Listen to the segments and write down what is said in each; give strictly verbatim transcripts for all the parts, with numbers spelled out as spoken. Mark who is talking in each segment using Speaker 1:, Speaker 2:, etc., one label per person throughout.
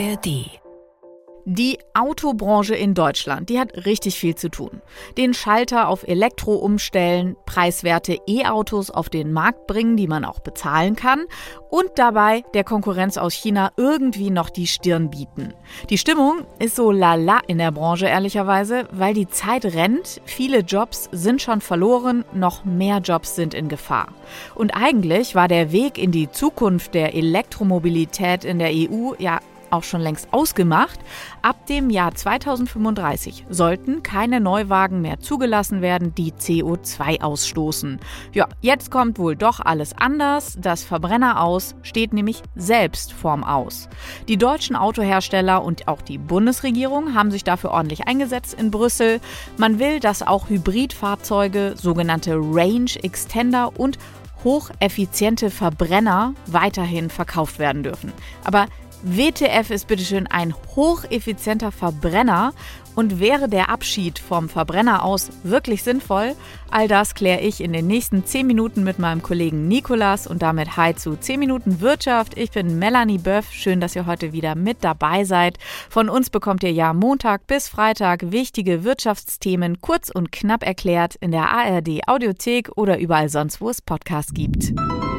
Speaker 1: R D.
Speaker 2: Die Autobranche in Deutschland, die hat richtig viel zu tun. Den Schalter auf Elektro umstellen, preiswerte E-Autos auf den Markt bringen, die man auch bezahlen kann und dabei der Konkurrenz aus China irgendwie noch die Stirn bieten. Die Stimmung ist so lala in der Branche ehrlicherweise, weil die Zeit rennt, viele Jobs sind schon verloren, noch mehr Jobs sind in Gefahr. Und eigentlich war der Weg in die Zukunft der Elektromobilität in der E U ja auch schon längst ausgemacht. Ab dem Jahr zweitausendfünfunddreißig sollten keine Neuwagen mehr zugelassen werden, die C O zwei ausstoßen. Ja, jetzt kommt wohl doch alles anders. Das Verbrenner aus steht nämlich selbst vorm Aus. Die deutschen Autohersteller und auch die Bundesregierung haben sich dafür ordentlich eingesetzt in Brüssel. Man will, dass auch Hybridfahrzeuge, sogenannte Range Extender und hocheffiziente Verbrenner weiterhin verkauft werden dürfen. Aber W T F ist bitteschön ein hocheffizienter Verbrenner und wäre der Abschied vom Verbrenner aus wirklich sinnvoll? All das kläre ich in den nächsten zehn Minuten mit meinem Kollegen Nikolas und damit hi zu zehn Minuten Wirtschaft. Ich bin Melanie Böff, schön, dass ihr heute wieder mit dabei seid. Von uns bekommt ihr ja Montag bis Freitag wichtige Wirtschaftsthemen kurz und knapp erklärt in der A R D Audiothek oder überall sonst, wo es Podcasts gibt.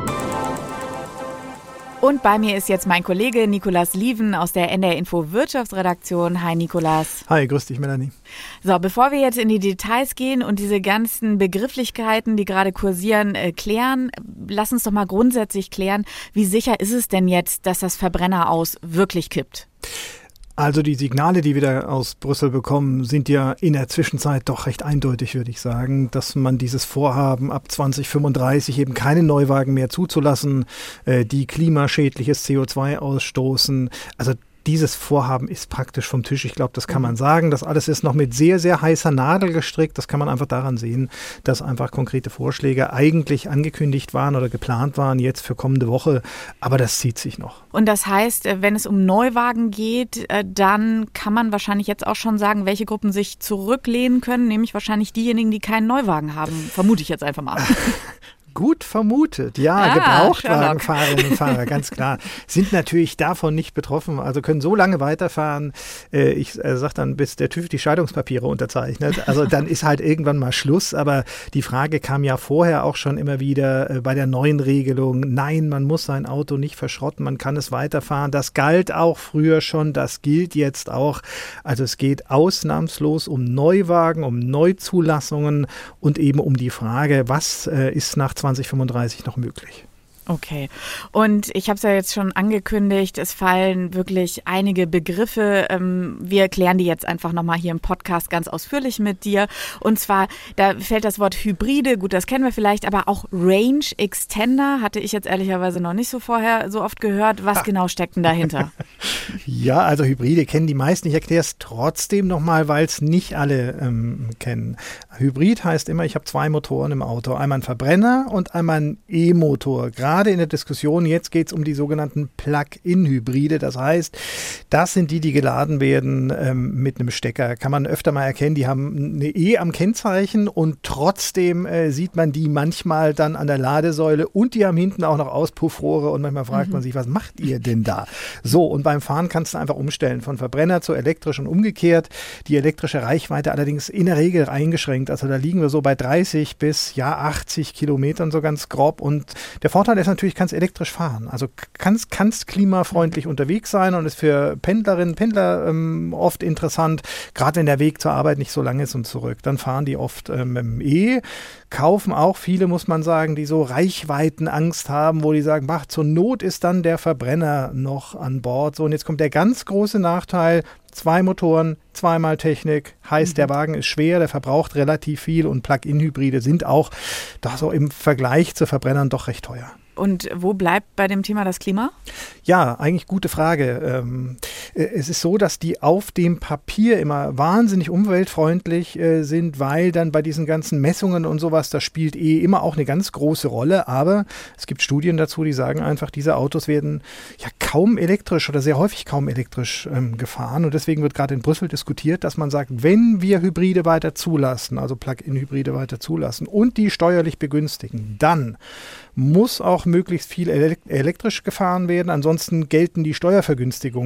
Speaker 2: Und bei mir ist jetzt mein Kollege Nikolas Lieven aus der N D R Info Wirtschaftsredaktion. Hi Nikolas.
Speaker 3: Hi, grüß dich Melanie.
Speaker 2: So, bevor wir jetzt in die Details gehen und diese ganzen Begrifflichkeiten, die gerade kursieren, äh, klären, lass uns doch mal grundsätzlich klären, wie sicher ist es denn jetzt, dass das Verbrenner aus wirklich kippt?
Speaker 3: Also die Signale, die wir da aus Brüssel bekommen, sind ja in der Zwischenzeit doch recht eindeutig, würde ich sagen, dass man dieses Vorhaben ab zwanzig fünfunddreißig eben keine Neuwagen mehr zuzulassen, äh, die klimaschädliches C O zwei ausstoßen. Also dieses Vorhaben ist praktisch vom Tisch. Ich glaube, das kann man sagen. Das alles ist noch mit sehr, sehr heißer Nadel gestrickt. Das kann man einfach daran sehen, dass einfach konkrete Vorschläge eigentlich angekündigt waren oder geplant waren jetzt für kommende Woche. Aber das zieht sich noch.
Speaker 2: Und das heißt, wenn es um Neuwagen geht, dann kann man wahrscheinlich jetzt auch schon sagen, welche Gruppen sich zurücklehnen können, nämlich wahrscheinlich diejenigen, die keinen Neuwagen haben. Vermute ich jetzt einfach mal.
Speaker 3: Gut vermutet. Ja,
Speaker 2: ah,
Speaker 3: Gebrauchtwagenfahrerinnen und Fahrer, ganz klar, sind natürlich davon nicht betroffen, also können so lange weiterfahren, äh, ich äh, sage dann, bis der TÜV die Scheidungspapiere unterzeichnet, also dann ist halt irgendwann mal Schluss, aber die Frage kam ja vorher auch schon immer wieder äh, bei der neuen Regelung, nein, man muss sein Auto nicht verschrotten, man kann es weiterfahren, das galt auch früher schon, das gilt jetzt auch, also es geht ausnahmslos um Neuwagen, um Neuzulassungen und eben um die Frage, was äh, ist nach zwanzig fünfunddreißig noch möglich.
Speaker 2: Okay. Und ich habe es ja jetzt schon angekündigt, es fallen wirklich einige Begriffe. Wir erklären die jetzt einfach nochmal hier im Podcast ganz ausführlich mit dir. Und zwar, da fällt das Wort Hybride, gut, das kennen wir vielleicht, aber auch Range Extender hatte ich jetzt ehrlicherweise noch nicht so vorher so oft gehört. Was ah. genau steckt denn dahinter?
Speaker 3: Ja, also Hybride kennen die meisten. Ich erkläre es trotzdem nochmal, weil es nicht alle ähm, kennen. Hybrid heißt immer, ich habe zwei Motoren im Auto. Einmal ein Verbrenner und einmal ein E-Motor. Gerade in der Diskussion, jetzt geht es um die sogenannten Plug-in-Hybride. Das heißt, das sind die, die geladen werden ähm, mit einem Stecker. Kann man öfter mal erkennen, die haben eine E am Kennzeichen und trotzdem äh, sieht man die manchmal dann an der Ladesäule und die haben hinten auch noch Auspuffrohre und manchmal fragt mhm. man sich, was macht ihr denn da? So, und beim Fahren kannst du einfach umstellen von Verbrenner zu elektrisch und umgekehrt. Die elektrische Reichweite allerdings in der Regel eingeschränkt. Also da liegen wir so bei dreißig bis ja achtzig Kilometern so ganz grob und der Vorteil ist natürlich, kannst elektrisch fahren. Also kannst, kannst klimafreundlich unterwegs sein und ist für Pendlerinnen, Pendler ähm, oft interessant, gerade wenn der Weg zur Arbeit nicht so lang ist und zurück. Dann fahren die oft ähm, mit dem E, kaufen auch viele, muss man sagen, die so Reichweitenangst haben, wo die sagen, ach, zur Not ist dann der Verbrenner noch an Bord. So, und jetzt kommt der ganz große Nachteil, zwei Motoren, zweimal Technik, heißt, mhm. der Wagen ist schwer, der verbraucht relativ viel und Plug-in-Hybride sind auch, da so im Vergleich zu Verbrennern doch recht teuer.
Speaker 2: Und wo bleibt bei dem Thema das Klima?
Speaker 3: Ja, eigentlich gute Frage. Ähm, es ist so, dass die auf dem Papier immer wahnsinnig umweltfreundlich äh, sind, weil dann bei diesen ganzen Messungen und sowas, das spielt eh immer auch eine ganz große Rolle. Aber es gibt Studien dazu, die sagen einfach, diese Autos werden ja kaum elektrisch oder sehr häufig kaum elektrisch ähm, gefahren. Und deswegen wird gerade in Brüssel diskutiert, dass man sagt, wenn wir Hybride weiter zulassen, also Plug-in-Hybride weiter zulassen und die steuerlich begünstigen, dann muss auch möglichst viel elektrisch gefahren werden. Ansonsten gelten die Steuervergünstigungen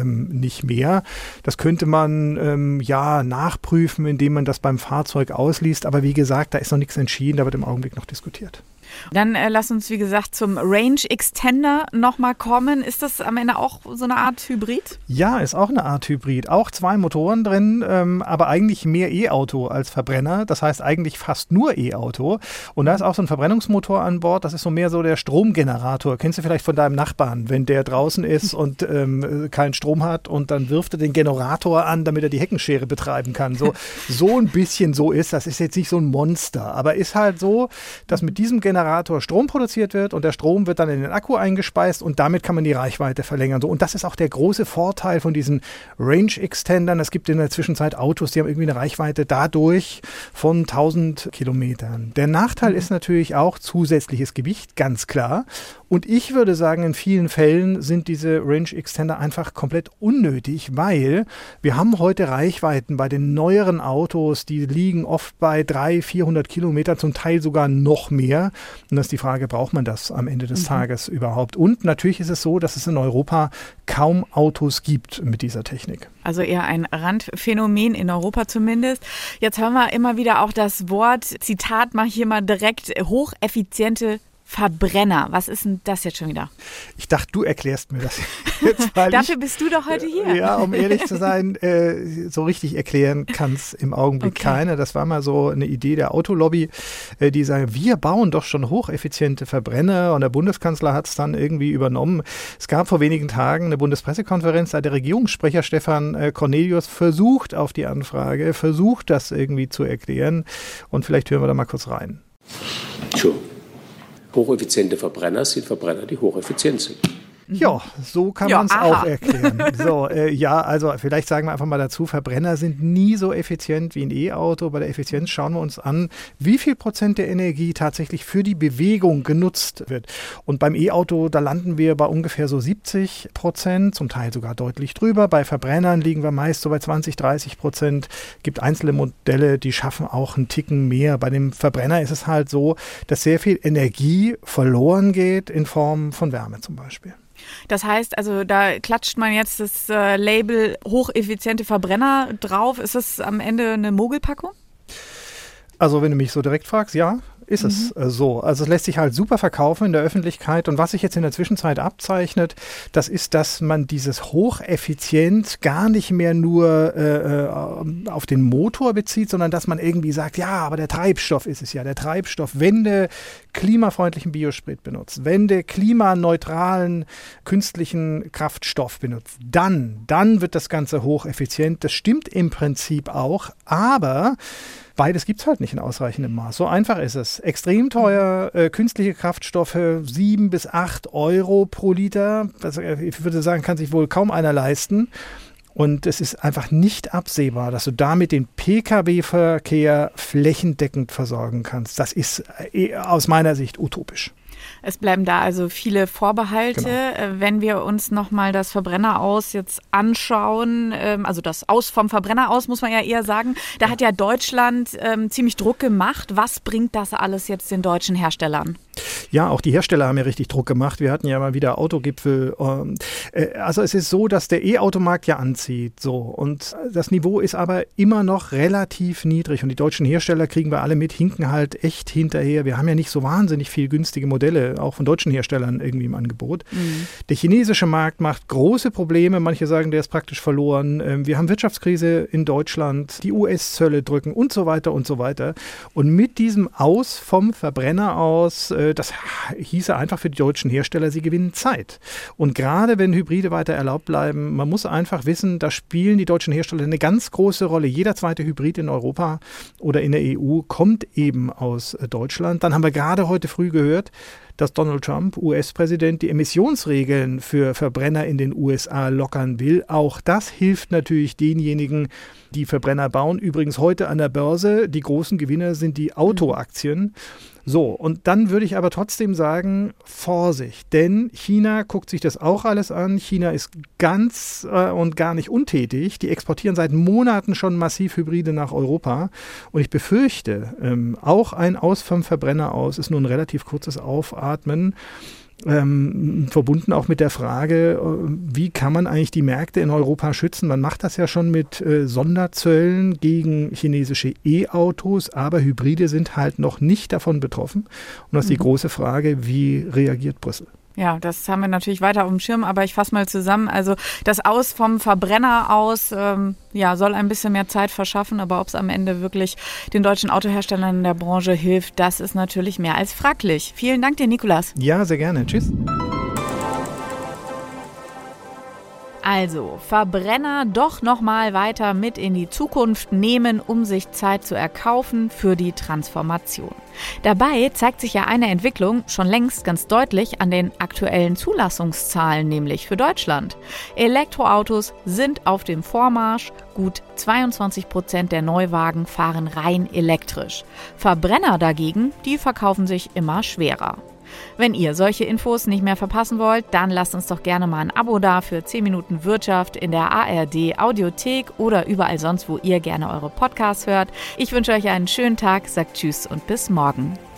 Speaker 3: ähm, nicht mehr. Das könnte man ähm, ja nachprüfen, indem man das beim Fahrzeug ausliest. Aber wie gesagt, da ist noch nichts entschieden, da wird im Augenblick noch diskutiert.
Speaker 2: Dann äh, lass uns, wie gesagt, zum Range Extender nochmal kommen. Ist das am Ende auch so eine Art Hybrid?
Speaker 3: Ja, ist auch eine Art Hybrid. Auch zwei Motoren drin, ähm, aber eigentlich mehr E-Auto als Verbrenner. Das heißt eigentlich fast nur E-Auto. Und da ist auch so ein Verbrennungsmotor an Bord. Das ist so mehr so der Stromgenerator. Kennst du vielleicht von deinem Nachbarn, wenn der draußen ist und ähm, keinen Strom hat und dann wirft er den Generator an, damit er die Heckenschere betreiben kann. So, so ein bisschen so ist. Das ist jetzt nicht so ein Monster, aber ist halt so, dass mit diesem Generator Strom produziert wird und der Strom wird dann in den Akku eingespeist und damit kann man die Reichweite verlängern. So, und das ist auch der große Vorteil von diesen Range Extendern. Es gibt in der Zwischenzeit Autos, die haben irgendwie eine Reichweite dadurch von tausend Kilometern. Der Nachteil mhm. ist natürlich auch zusätzliches Gewicht, ganz klar. Und ich würde sagen, in vielen Fällen sind diese Range Extender einfach komplett unnötig, weil wir haben heute Reichweiten bei den neueren Autos, die liegen oft bei dreihundert, vierhundert Kilometern, zum Teil sogar noch mehr. Und das ist die Frage, braucht man das am Ende des mhm. Tages überhaupt? Und natürlich ist es so, dass es in Europa kaum Autos gibt mit dieser Technik.
Speaker 2: Also eher ein Randphänomen in Europa zumindest. Jetzt hören wir immer wieder auch das Wort, Zitat, mache ich hier mal direkt, hocheffiziente Verbrenner. Was ist denn das jetzt schon wieder?
Speaker 3: Ich dachte, du erklärst mir das jetzt.
Speaker 2: Dafür
Speaker 3: ich,
Speaker 2: bist du doch heute hier.
Speaker 3: Ja, um ehrlich zu sein, äh, so richtig erklären kann es im Augenblick okay. keiner. Das war mal so eine Idee der Autolobby, äh, die sagen, wir bauen doch schon hocheffiziente Verbrenner und der Bundeskanzler hat es dann irgendwie übernommen. Es gab vor wenigen Tagen eine Bundespressekonferenz, da hat der Regierungssprecher Stefan äh, Cornelius versucht auf die Anfrage, versucht das irgendwie zu erklären und vielleicht hören wir da mal kurz rein.
Speaker 1: Sure. Hocheffiziente Verbrenner sind Verbrenner, die hocheffizient sind.
Speaker 3: Ja, so kann
Speaker 2: ja,
Speaker 3: man es auch erklären. So, äh, ja, also vielleicht sagen wir einfach mal dazu, Verbrenner sind nie so effizient wie ein E-Auto. Bei der Effizienz schauen wir uns an, wie viel Prozent der Energie tatsächlich für die Bewegung genutzt wird. Und beim E-Auto, da landen wir bei ungefähr so siebzig Prozent, zum Teil sogar deutlich drüber. Bei Verbrennern liegen wir meist so bei zwanzig, dreißig Prozent. Es gibt einzelne Modelle, die schaffen auch einen Ticken mehr. Bei dem Verbrenner ist es halt so, dass sehr viel Energie verloren geht in Form von Wärme zum Beispiel.
Speaker 2: Das heißt, also da klatscht man jetzt das äh, Label hocheffiziente Verbrenner drauf. Ist das am Ende eine Mogelpackung?
Speaker 3: Also wenn du mich so direkt fragst, ja. Ist es mhm. so. Also es lässt sich halt super verkaufen in der Öffentlichkeit. Und was sich jetzt in der Zwischenzeit abzeichnet, das ist, dass man dieses hocheffizient gar nicht mehr nur äh, auf den Motor bezieht, sondern dass man irgendwie sagt, ja, aber der Treibstoff ist es ja. Der Treibstoff, wenn du klimafreundlichen Biosprit benutzt, wenn du klimaneutralen künstlichen Kraftstoff benutzt, dann, dann wird das Ganze hocheffizient. Das stimmt im Prinzip auch, aber beides gibt es halt nicht in ausreichendem Maß. So einfach ist es. Extrem teuer, äh, künstliche Kraftstoffe, sieben bis acht Euro pro Liter. Also, ich würde sagen, kann sich wohl kaum einer leisten. Und es ist einfach nicht absehbar, dass du damit den Pkw-Verkehr flächendeckend versorgen kannst. Das ist äh, aus meiner Sicht utopisch.
Speaker 2: Es bleiben da also viele Vorbehalte. Genau. Wenn wir uns nochmal das Verbrenneraus jetzt anschauen, also das Aus vom Verbrenneraus, muss man ja eher sagen, da ja. hat ja Deutschland ähm, ziemlich Druck gemacht. Was bringt das alles jetzt den deutschen Herstellern?
Speaker 3: Ja, auch die Hersteller haben ja richtig Druck gemacht. Wir hatten ja mal wieder Autogipfel. Also es ist so, dass der E-Automarkt ja anzieht. So. Und das Niveau ist aber immer noch relativ niedrig. Und die deutschen Hersteller, kriegen wir alle mit, hinken halt echt hinterher. Wir haben ja nicht so wahnsinnig viel günstige Modelle, auch von deutschen Herstellern irgendwie im Angebot. Mhm. Der chinesische Markt macht große Probleme. Manche sagen, der ist praktisch verloren. Wir haben Wirtschaftskrise in Deutschland, die U S-Zölle drücken und so weiter und so weiter. Und mit diesem Aus vom Verbrenner aus, das hieße einfach für die deutschen Hersteller, sie gewinnen Zeit. Und gerade wenn Hybride weiter erlaubt bleiben, man muss einfach wissen, da spielen die deutschen Hersteller eine ganz große Rolle. Jeder zweite Hybrid in Europa oder in der E U kommt eben aus Deutschland. Dann haben wir gerade heute früh gehört, dass Donald Trump, U S-Präsident, die Emissionsregeln für Verbrenner in den U S A lockern will. Auch das hilft natürlich denjenigen, die Verbrenner bauen. Übrigens heute an der Börse, die großen Gewinner sind die Autoaktien. So, und dann würde ich aber trotzdem sagen, Vorsicht, denn China guckt sich das auch alles an. China ist ganz äh, und gar nicht untätig. Die exportieren seit Monaten schon massiv Hybride nach Europa. Und ich befürchte, ähm, auch ein Aus vom Verbrenner aus ist nur ein relativ kurzes Aufatmen. ähm, verbunden auch mit der Frage, wie kann man eigentlich die Märkte in Europa schützen? Man macht das ja schon mit äh, Sonderzöllen gegen chinesische E-Autos, aber Hybride sind halt noch nicht davon betroffen. Und das ist die mhm. große Frage, wie reagiert Brüssel?
Speaker 2: Ja, das haben wir natürlich weiter auf dem Schirm, aber ich fasse mal zusammen. Also das Aus vom Verbrenner aus ähm, ja, soll ein bisschen mehr Zeit verschaffen, aber ob es am Ende wirklich den deutschen Autoherstellern in der Branche hilft, das ist natürlich mehr als fraglich. Vielen Dank dir, Nikolas.
Speaker 3: Ja, sehr gerne. Tschüss.
Speaker 2: Also, Verbrenner doch nochmal weiter mit in die Zukunft nehmen, um sich Zeit zu erkaufen für die Transformation. Dabei zeigt sich ja eine Entwicklung schon längst ganz deutlich an den aktuellen Zulassungszahlen, nämlich für Deutschland. Elektroautos sind auf dem Vormarsch. Gut zweiundzwanzig Prozent der Neuwagen fahren rein elektrisch. Verbrenner dagegen, die verkaufen sich immer schwerer. Wenn ihr solche Infos nicht mehr verpassen wollt, dann lasst uns doch gerne mal ein Abo da für zehn Minuten Wirtschaft in der A R D Audiothek oder überall sonst, wo ihr gerne eure Podcasts hört. Ich wünsche euch einen schönen Tag, sagt Tschüss und bis morgen.